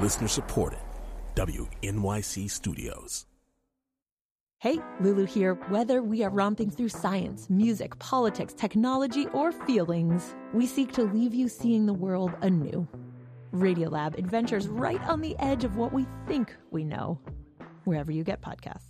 Listener supported. WNYC Studios. Hey, Lulu here. Whether we are romping through science, music, politics, technology, or feelings, we seek to leave you seeing the world anew. Radiolab adventures right on the edge of what we think we know, wherever you get podcasts.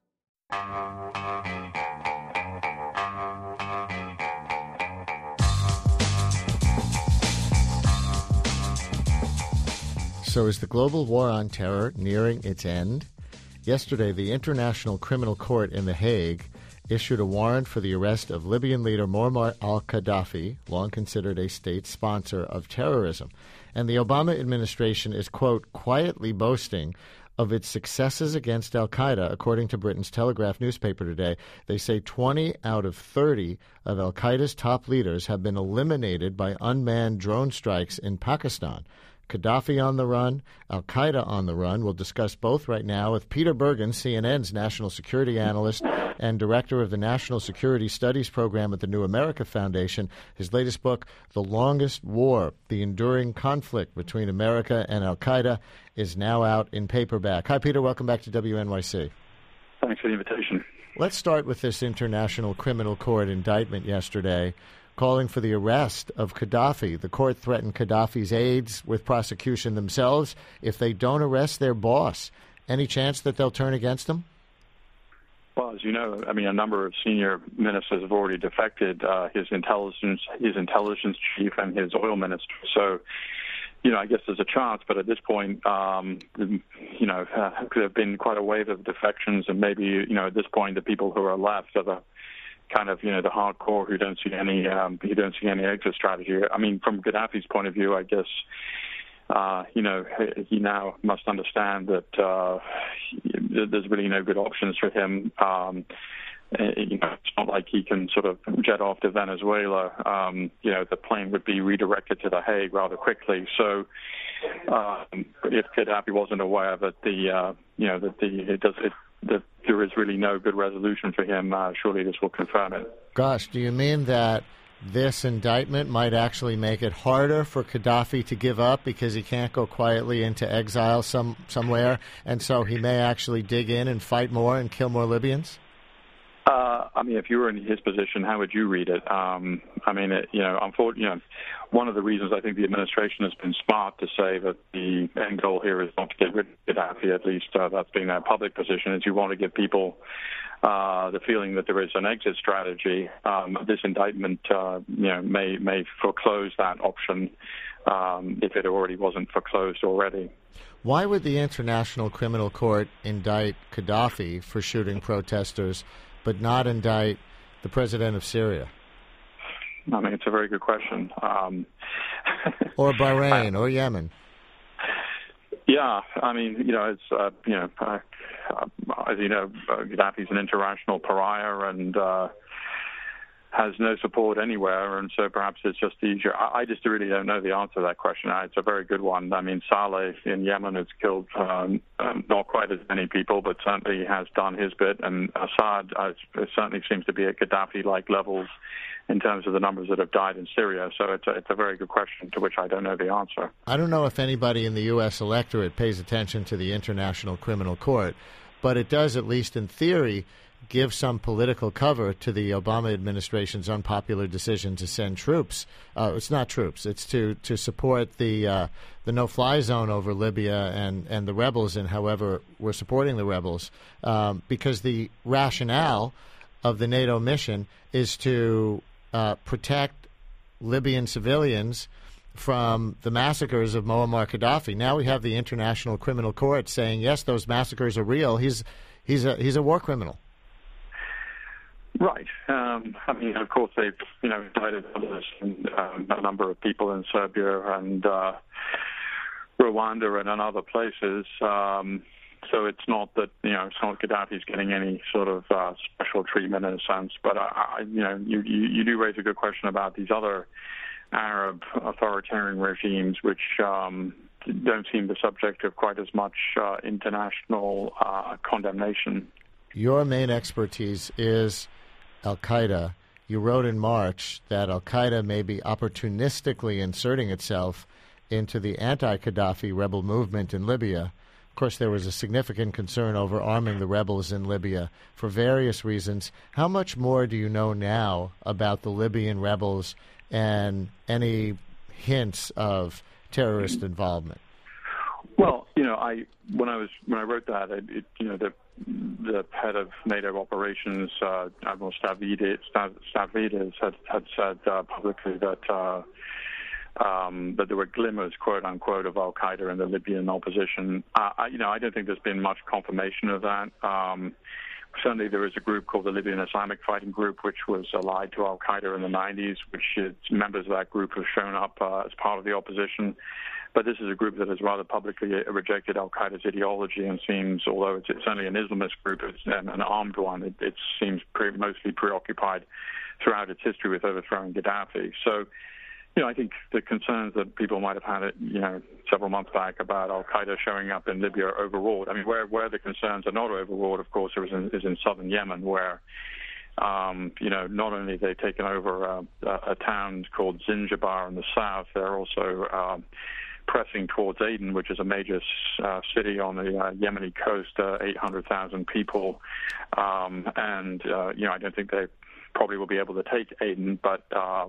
So is the global war on terror nearing its end? Yesterday, the International Criminal Court in The Hague issued a warrant for the arrest of Libyan leader Muammar al-Gaddafi, long considered a state sponsor of terrorism. And the Obama administration is, quote, quietly boasting of its successes against al-Qaeda, according to Britain's Telegraph newspaper today. They say 20 out of 30 of al-Qaeda's top leaders have been eliminated by unmanned drone strikes in Pakistan. Gaddafi on the run, al-Qaeda on the run. We'll discuss both right now with Peter Bergen, CNN's national security analyst and director of the National Security Studies Program at the New America Foundation. His latest book, The Longest War, The Enduring Conflict Between America and al-Qaeda, is now out in paperback. Hi, Peter. Welcome back to WNYC. Thanks for the invitation. Let's start with this International Criminal Court indictment yesterday, calling for the arrest of Gaddafi. The court threatened Gaddafi's aides with prosecution themselves if they don't arrest their boss. Any chance that they'll turn against him? Well, as you know, I mean, a number of senior ministers have already defected, his intelligence chief and his oil minister. So, I guess there's a chance, but at this point, there have been quite a wave of defections, and maybe, at this point, the people who are left are the kind of, the hardcore who don't see any exit strategy. I mean, from Gaddafi's point of view, I guess, he now must understand that there's really no good options for him. It's not like he can sort of jet off to Venezuela. The plane would be redirected to The Hague rather quickly. So, if Gaddafi wasn't aware that that there is really no good resolution for him, surely this will confirm it. Gosh, do you mean that this indictment might actually make it harder for Gaddafi to give up because he can't go quietly into exile somewhere, and so he may actually dig in and fight more and kill more Libyans? If you were in his position, how would you read it? Unfortunately, one of the reasons I think the administration has been smart to say that the end goal here is not to get rid of Gaddafi, at least that's been their public position, is you want to give people the feeling that there is an exit strategy. This indictment, may foreclose that option if it already wasn't foreclosed already. Why would the International Criminal Court indict Gaddafi for shooting protesters, but not indict the president of Syria? It's a very good question. Or Bahrain or Yemen. Yeah, it's, as you know, Gaddafi's an international pariah and has no support anywhere, and so perhaps it's just easier. I just really don't know the answer to that question. It's a very good one. Saleh in Yemen has killed not quite as many people, but certainly has done his bit, and Assad certainly seems to be at Gaddafi-like levels in terms of the numbers that have died in Syria. So it's a very good question to which I don't know the answer. I don't know if anybody in the U.S. electorate pays attention to the International Criminal Court, but it does, at least in theory, give some political cover to the Obama administration's unpopular decision to send troops. It's not troops. It's to support the no-fly zone over Libya and the rebels, and however we're supporting the rebels, because the rationale of the NATO mission is to protect Libyan civilians from the massacres of Muammar Gaddafi. Now we have the International Criminal Court saying, yes, those massacres are real. He's a war criminal. Right. Of course, they've indicted others, a number of people in Serbia and Rwanda and in other places. So it's not that it's not Gaddafi's getting any sort of special treatment in a sense. But you do raise a good question about these other Arab authoritarian regimes, which don't seem the subject of quite as much international condemnation. Your main expertise is al-Qaeda. You wrote in March that al-Qaeda may be opportunistically inserting itself into the anti-Gaddafi rebel movement in Libya. Of course, there was a significant concern over arming the rebels in Libya for various reasons. How much more do you know now about the Libyan rebels and any hints of terrorist involvement? Well, when I wrote that, the head of NATO operations, Admiral Stavridis, had said publicly that there were glimmers, quote unquote, of Al Qaeda in the Libyan opposition. I don't think there's been much confirmation of that. Certainly, there is a group called the Libyan Islamic Fighting Group, which was allied to Al Qaeda in the 90s, which members of that group have shown up as part of the opposition. But this is a group that has rather publicly rejected Al Qaeda's ideology and seems, although it's certainly an Islamist group, it's an armed one, it seems mostly preoccupied throughout its history with overthrowing Gaddafi. So, I think the concerns that people might have had, several months back about Al Qaeda showing up in Libya are overwrought. I mean, where the concerns are not overwrought, of course, is in southern Yemen, where, not only they've taken over a town called Zinjibar in the south, they're also pressing towards Aden, which is a major city on the Yemeni coast, 800,000 people. I don't think they probably will be able to take Aden, but,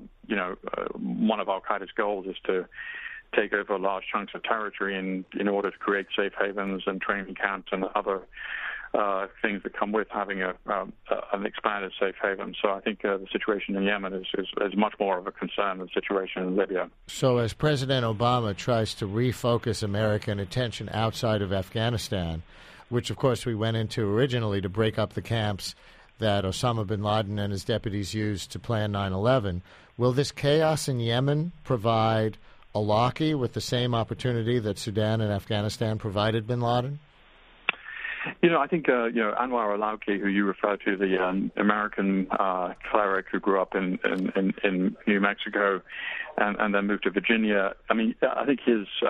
one of Al Qaeda's goals is to take over large chunks of territory in order to create safe havens and training camps and other things that come with having an expanded safe haven. So I think the situation in Yemen is much more of a concern than the situation in Libya. So as President Obama tries to refocus American attention outside of Afghanistan, which of course we went into originally to break up the camps that Osama bin Laden and his deputies used to plan 9/11, will this chaos in Yemen provide Awlaki with the same opportunity that Sudan and Afghanistan provided bin Laden? I think, Anwar Awlaki, who you refer to, the American cleric who grew up in New Mexico and then moved to Virginia, I think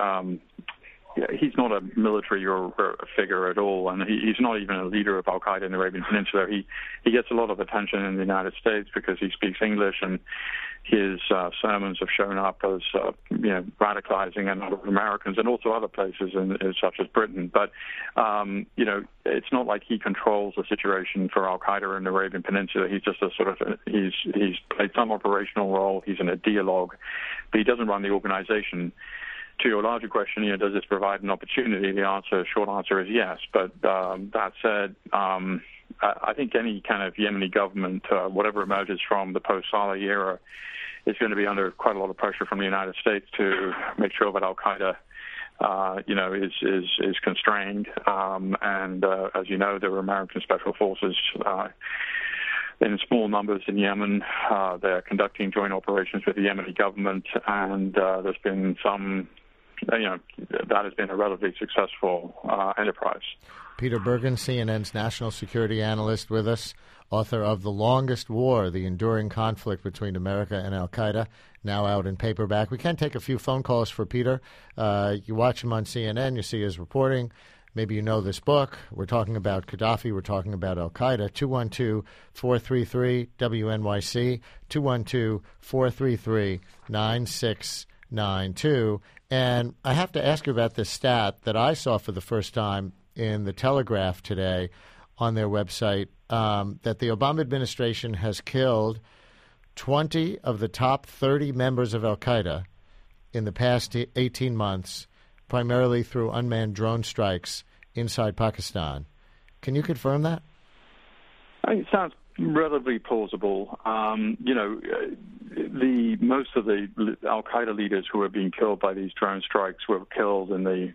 he's not a military or a figure at all, and he's not even a leader of Al Qaeda in the Arabian Peninsula. He gets a lot of attention in the United States because he speaks English, and his sermons have shown up as radicalizing a lot of Americans and also other places such as Britain. But it's not like he controls the situation for Al Qaeda in the Arabian Peninsula. He's just he's played some operational role. He's an ideologue, but he doesn't run the organization. To your larger question, does this provide an opportunity? The short answer is yes. But that said, I think any kind of Yemeni government, whatever emerges from the post-Saleh era, is going to be under quite a lot of pressure from the United States to make sure that Al Qaeda, is constrained. As you know, there were American special forces in small numbers in Yemen. They're conducting joint operations with the Yemeni government, and there's been some. That has been a relatively successful enterprise. Peter Bergen, CNN's national security analyst with us, author of The Longest War, The Enduring Conflict Between America and Al-Qaeda, now out in paperback. We can take a few phone calls for Peter. You watch him on CNN, you see his reporting. Maybe you know this book. We're talking about Gaddafi. We're talking about Al-Qaeda. 212-433-WNYC, 212-433-9692. And I have to ask you about this stat that I saw for the first time in the Telegraph today on their website, that the Obama administration has killed 20 of the top 30 members of Al-Qaeda in the past 18 months, primarily through unmanned drone strikes inside Pakistan. Can you confirm that? It sounds relatively plausible. Most of the Al-Qaeda leaders who are being killed by these drone strikes were killed in the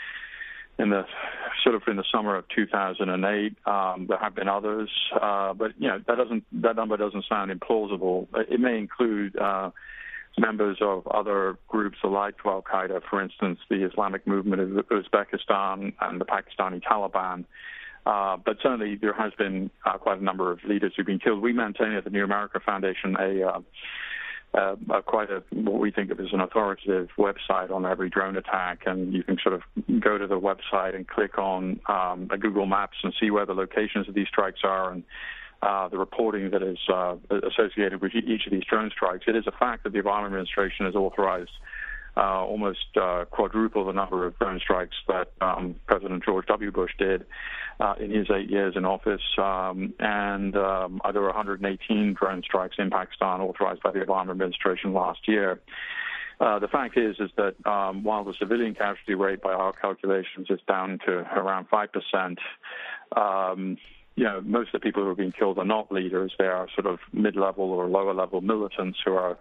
summer of 2008. There have been others, but that number doesn't sound implausible. It may include members of other groups allied to Al-Qaeda, for instance, the Islamic movement of Uzbekistan and the Pakistani Taliban. But certainly there has been quite a number of leaders who've been killed. We maintain at the New America Foundation what we think of as an authoritative website on every drone attack, and you can sort of go to the website and click on Google Maps and see where the locations of these strikes are and the reporting that is associated with each of these drone strikes. It is a fact that the Obama administration has authorized almost quadruple the number of drone strikes that President George W. Bush did in his 8 years in office, and there were 118 drone strikes in Pakistan authorized by the Obama administration last year. The fact is that while the civilian casualty rate by our calculations is down to around 5%, most of the people who are being killed are not leaders. They are sort of mid-level or lower-level militants who are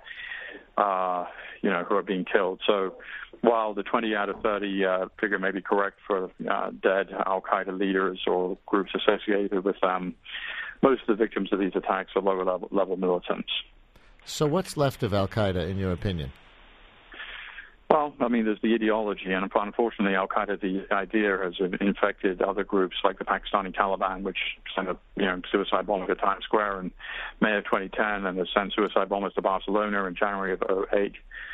being killed. So while the 20 out of 30 figure may be correct for dead al-Qaeda leaders or groups associated with them, most of the victims of these attacks are lower-level militants. So what's left of al-Qaeda, in your opinion? Well, I mean, there's the ideology, and unfortunately, al-Qaeda, the idea, has infected other groups like the Pakistani Taliban, which sent a suicide bomber to Times Square in May of 2010, and has sent suicide bombers to Barcelona in January of 2008.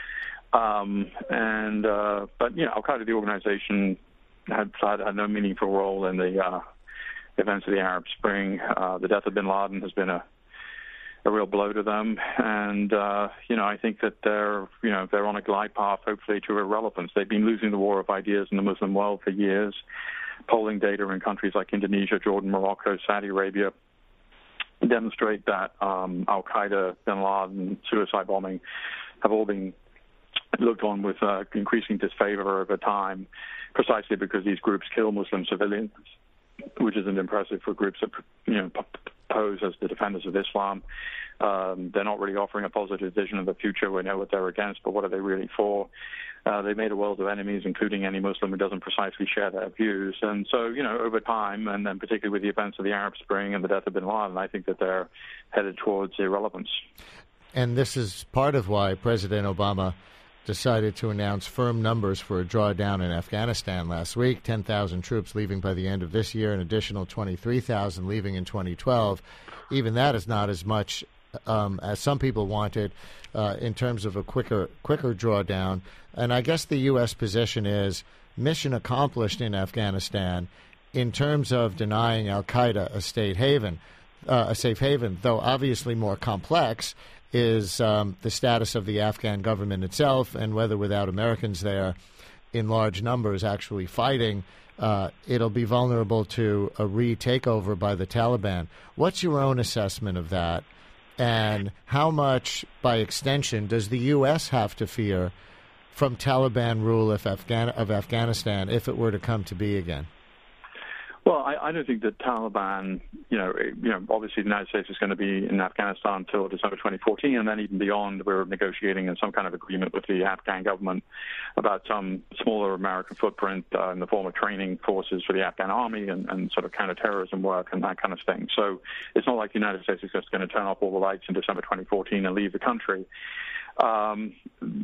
But al-Qaeda, the organization, had no meaningful role in the events of the Arab Spring. The death of bin Laden has been a real blow to them, and I think that they're on a glide path, hopefully, to irrelevance. They've been losing the war of ideas in the Muslim world for years. Polling data in countries like Indonesia, Jordan, Morocco, Saudi Arabia demonstrate that al-Qaeda, bin Laden, suicide bombing have all been looked on with increasing disfavor over time, precisely because these groups kill Muslim civilians, which isn't impressive for groups that pose as the defenders of Islam. They're not really offering a positive vision of the future. We know what they're against, but what are they really for? They made a world of enemies, including any Muslim who doesn't precisely share their views. And so, over time, and then particularly with the events of the Arab Spring and the death of bin Laden, I think that they're headed towards irrelevance. And this is part of why President Obama decided to announce firm numbers for a drawdown in Afghanistan last week, 10,000 troops leaving by the end of this year, an additional 23,000 leaving in 2012. Even that is not as much as some people wanted in terms of a quicker drawdown. And I guess the U.S. position is mission accomplished in Afghanistan in terms of denying al-Qaeda a safe haven, though obviously more complex is the status of the Afghan government itself, and whether without Americans there in large numbers actually fighting, it'll be vulnerable to a re-takeover by the Taliban. What's your own assessment of that, and how much, by extension, does the U.S. have to fear from Taliban rule of Afghanistan if it were to come to be again? Well, I don't think that Taliban, obviously the United States is going to be in Afghanistan until December 2014, and then even beyond, we're negotiating in some kind of agreement with the Afghan government about some smaller American footprint in the form of training forces for the Afghan army and sort of counterterrorism work and that kind of thing. So it's not like the United States is just going to turn off all the lights in December 2014 and leave the country. And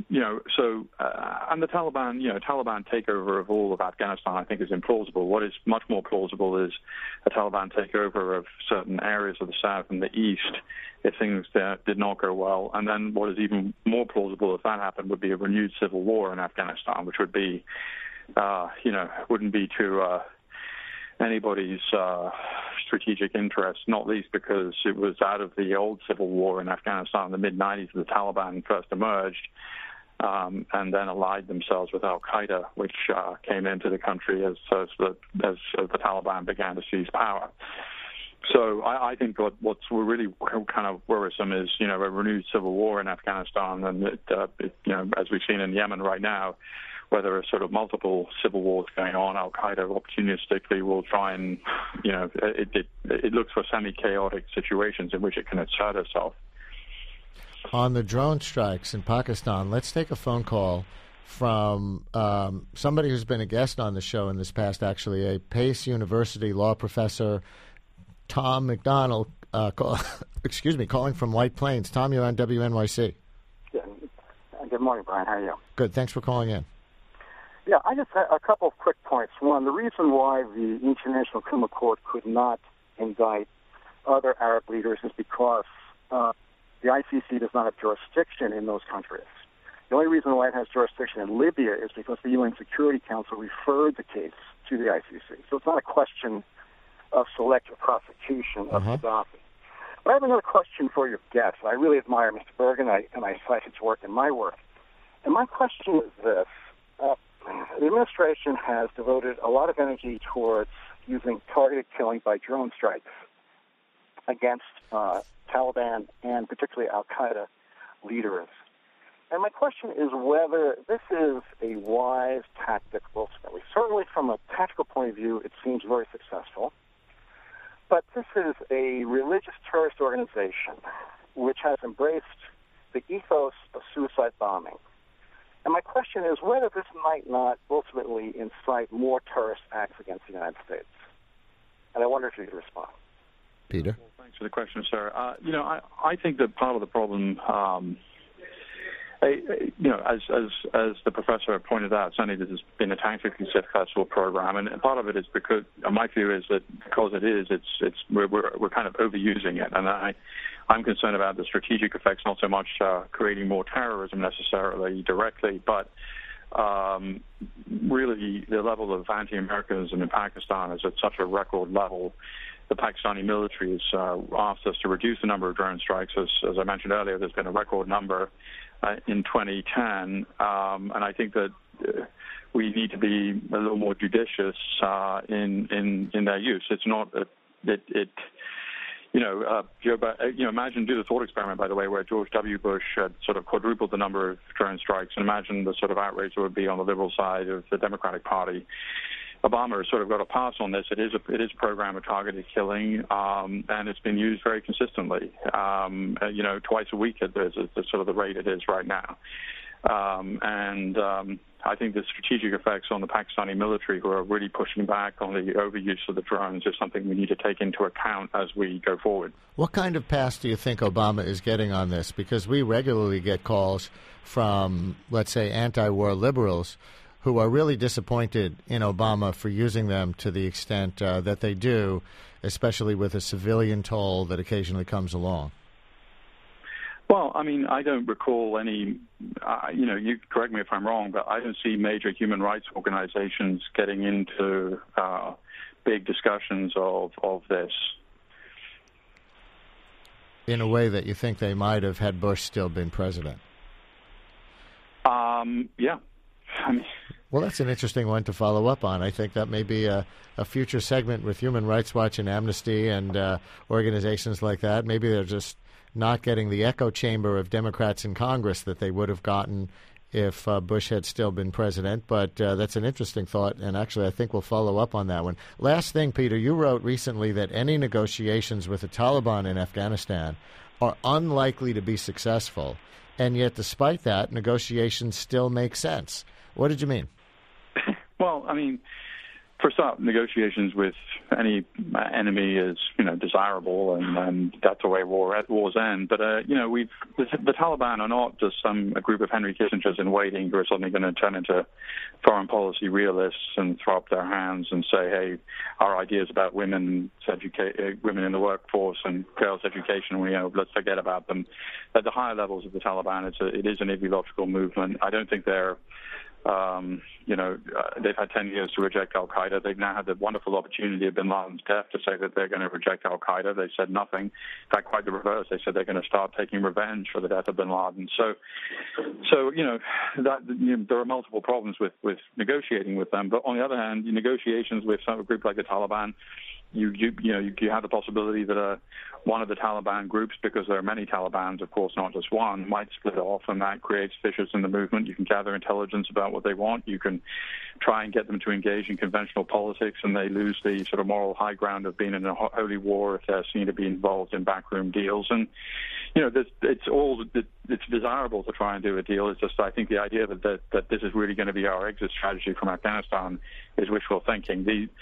the Taliban takeover of all of Afghanistan, I think, is implausible. What is much more plausible is a Taliban takeover of certain areas of the south and the east if things did not go well. And then what is even more plausible if that happened would be a renewed civil war in Afghanistan, which would be, wouldn't be to anybody's strategic interest, not least because it was out of the old civil war in Afghanistan in the mid-'90s the Taliban first emerged and then allied themselves with al-Qaeda, which came into the country as the Taliban began to seize power. So I think what's really kind of worrisome is, a renewed civil war in Afghanistan, and as we've seen in Yemen right now, where there are sort of multiple civil wars going on, al-Qaeda opportunistically will try and, it looks for semi-chaotic situations in which it can assert itself. On the drone strikes in Pakistan, let's take a phone call from somebody who's been a guest on the show in this past, actually, a Pace University law professor, Tom McDonald, calling from White Plains. Tom, you're on WNYC. Good morning, Brian. How are you? Good. Thanks for calling in. Yeah, I just had a couple of quick points. One, the reason why the International Criminal Court could not indict other Arab leaders is because the ICC does not have jurisdiction in those countries. The only reason why it has jurisdiction in Libya is because the UN Security Council referred the case to the ICC. So it's not a question of selective prosecution of Gaddafi. But I have another question for your guest. I really admire Mr. Bergen, and I cite his work in my work. And my question is this. The administration has devoted a lot of energy towards using targeted killing by drone strikes against Taliban and particularly al-Qaeda leaders. And my question is whether this is a wise tactic ultimately. Certainly from a tactical point of view, it seems very successful. But this is a religious terrorist organization which has embraced the ethos of suicide bombing. And my question is whether this might not ultimately incite more terrorist acts against the United States. And I wonder if you could respond. Peter? Well, thanks for the question, sir. I think that part of the problem, as the professor pointed out, certainly this has been a tactically successful program, and part of it is because my view is that because we're kind of overusing it, and I'm concerned about the strategic effects, not so much creating more terrorism necessarily directly, but really the level of anti-Americanism in Pakistan is at such a record level. The Pakistani military has asked us to reduce the number of drone strikes. As I mentioned earlier, there's been a record number in 2010, and I think that we need to be a little more judicious in their use. It's not imagine, do the thought experiment, by the way, where George W. Bush had sort of quadrupled the number of drone strikes, and imagine the sort of outrage that would be on the liberal side of the Democratic Party. Obama has sort of got a pass on this. It is a program of targeted killing, and it's been used very consistently. Twice a week at the sort of the rate it is right now. I think the strategic effects on the Pakistani military, who are really pushing back on the overuse of the drones, is something we need to take into account as we go forward. What kind of pass do you think Obama is getting on this? Because we regularly get calls from, let's say, anti-war liberals who are really disappointed in Obama for using them to the extent that they do, especially with a civilian toll that occasionally comes along. Well, I mean, I don't recall any, you correct me if I'm wrong, but I don't see major human rights organizations getting into big discussions of this. In a way that you think they might have had Bush still been president? Yeah. Well, that's an interesting one to follow up on. I think that may be a future segment with Human Rights Watch and Amnesty and organizations like that. Maybe they're just not getting the echo chamber of Democrats in Congress that they would have gotten if Bush had still been president. But that's an interesting thought, and actually I think we'll follow up on that one. Last thing, Peter, you wrote recently that any negotiations with the Taliban in Afghanistan are unlikely to be successful, and yet despite that, negotiations still make sense. What did you mean? Well, I mean, first off, negotiations with any enemy is, desirable, and that's the way wars end. But, the Taliban are not just a group of Henry Kissingers in waiting who are suddenly going to turn into foreign policy realists and throw up their hands and say, hey, our ideas about women in the workforce and girls' education, let's forget about them. At the higher levels of the Taliban, it is an ideological movement. I don't think they're they've had 10 years to reject al-Qaeda. They've now had the wonderful opportunity of bin Laden's death to say that they're going to reject al-Qaeda. They said nothing. In fact, quite the reverse. They said they're going to start taking revenge for the death of bin Laden. So there are multiple problems with negotiating with them. But on the other hand, negotiations with a group like the Taliban, you have the possibility that one of the Taliban groups, because there are many Talibans, of course, not just one, might split off, and that creates fissures in the movement. You can gather intelligence about what they want. You can try and get them to engage in conventional politics, and they lose the sort of moral high ground of being in a holy war if they're seen to be involved in backroom deals. And it's desirable to try and do a deal. It's just I think the idea that this is really going to be our exit strategy from Afghanistan is wishful thinking.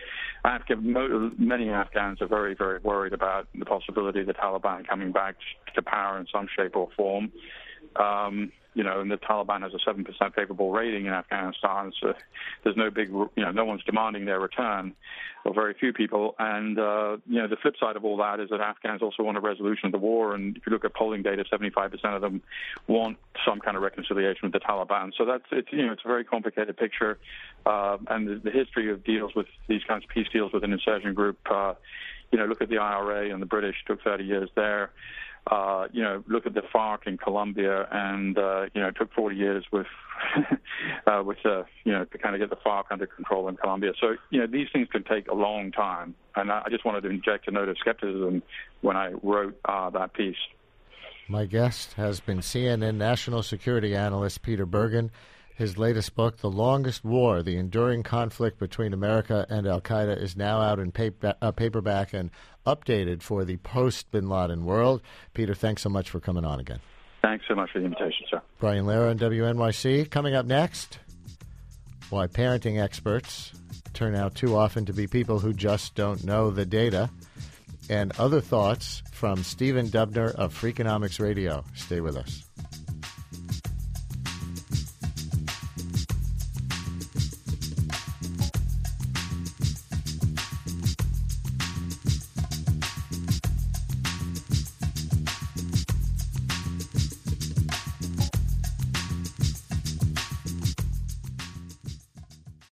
Many Afghans are very, very worried about the possibility of the Taliban coming back to power in some shape or form. And the Taliban has a 7% favorable rating in Afghanistan, so there's no one's demanding their return, or very few people. And, the flip side of all that is that Afghans also want a resolution of the war. And if you look at polling data, 75% of them want some kind of reconciliation with the Taliban. So it's a very complicated picture. And the history of deals with these kinds of peace deals with an insurgent group, look at the IRA and the British, took 30 years there. look at the FARC in Colombia, and it took 40 years to kind of get the FARC under control in Colombia. So these things can take a long time, and I just wanted to inject a note of skepticism when I wrote that piece. My guest has been CNN national security analyst Peter Bergen. His latest book, The Longest War, The Enduring Conflict Between America and Al-Qaeda, is now out in paperback and updated for the post-Bin Laden world. Peter, thanks so much for coming on again. Thanks so much for the invitation, sir. Brian Lehrer on WNYC. Coming up next, why parenting experts turn out too often to be people who just don't know the data, and other thoughts from Stephen Dubner of Freakonomics Radio. Stay with us.